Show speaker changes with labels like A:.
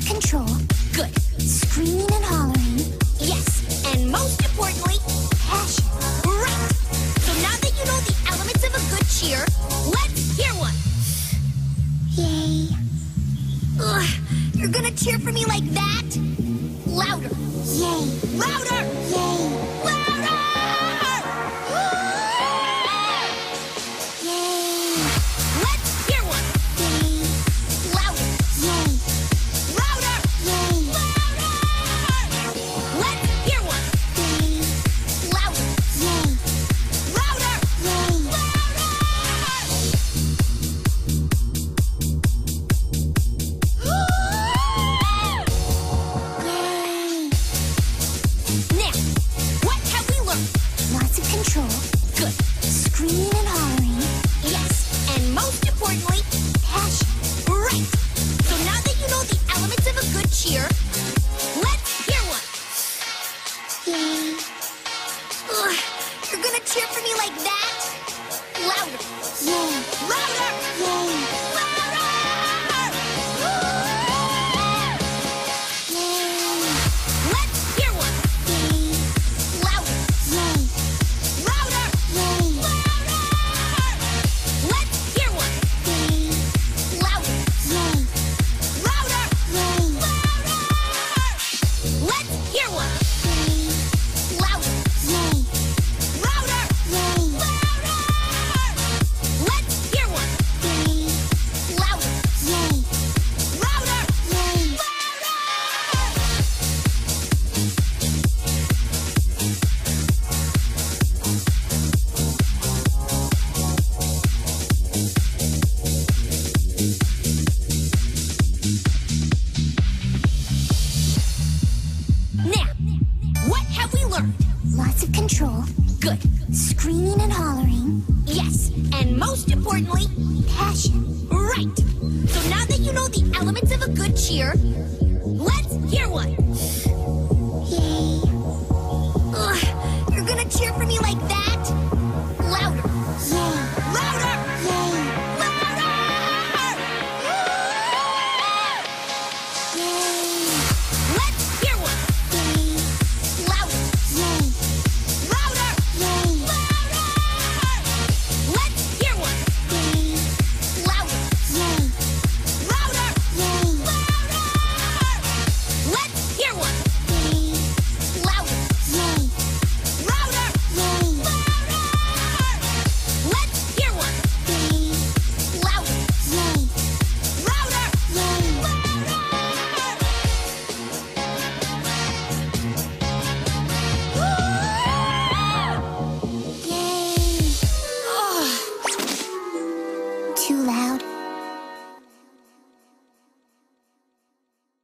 A: control.
B: Good.
A: Screaming and hollering.
B: Yes. And most importantly,
A: Passion.
B: right. So now that you know the elements of a good cheer, let's hear one.
A: Yay.
B: Ugh, you're gonna cheer for me like that? Louder.
A: Yay.
B: Louder.
A: Yay.
B: Louder!
A: Yay.
B: Let's hear one.
A: Yay.
B: Louder.
A: Yay.
B: Louder.
A: Yay.
B: Louder! Let's hear one.
A: Yay.
B: Louder.
A: Yay.
B: Louder.
A: Yay. Yay.
B: Now, what have we learned?
A: Lots of control.
B: Good.
A: Screaming and hollering.
B: Yes. And most importantly,
A: Passion.
B: right. So now that you know the elements of a good cheer, let's hear one.
A: Yay.
B: Ugh, you're gonna cheer for me like that? Louder.
A: Yay.
B: Louder.
A: Yay.
B: Louder!
A: Yay.
B: Let's hear one.
A: Yay.
B: Louder.
A: Yay.
B: Louder.
A: Yay.
B: Louder! Let's hear one.
A: Yay.
B: Louder.
A: Yay.
B: Louder.
A: Yay.
B: Louder! Let's hear one.
A: Yay.
B: Louder.
A: Yay.
B: Louder.
A: Yay.
B: Louder! Let's hear one.
A: Yay.
B: Louder.
A: Yay.
B: Louder.
A: Yay.
B: Now, what have we learned?
A: Lots of control.
B: Good.
A: Screaming and hollering.
B: Yes. And most importantly,
A: Passion.
B: right. So now that you know the elements of a good cheer, let's hear one.
A: Yay.
B: Ugh, you're gonna cheer for me like that? Louder.
A: Yay.
B: Louder.
A: Yay.
B: Louder!
A: Yay.
B: Let's hear one.
A: Yay.
B: Louder.
A: Yay.
B: Louder.
A: Yay.
B: Louder! Let's hear one.
A: Yay.
B: Louder.
A: Yay.
B: Louder.
A: Yay.
B: Louder! Let's hear one.
A: Yay.
B: Louder.
A: Yay.
B: Louder.
A: Yay.
B: Louder! Let's hear one.
A: Yay.
B: Louder.
A: Yay.
B: Louder.
A: Yay. Yay.
B: Ugh.
A: Too loud.